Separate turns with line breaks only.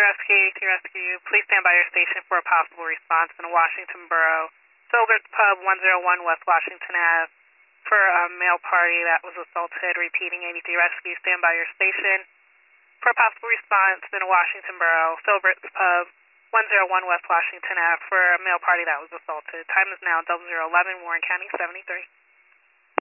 Rescue. Please stand by your station for a possible response in Washington Borough. Filbert's Pub, 101 West Washington Ave. For a male party that was assaulted, repeating 83 Rescue. Stand by your station for a possible response in Washington Borough. Filbert's Pub, 101 West Washington Ave. For a male party that was assaulted. Time is now 0011, Warren County 73.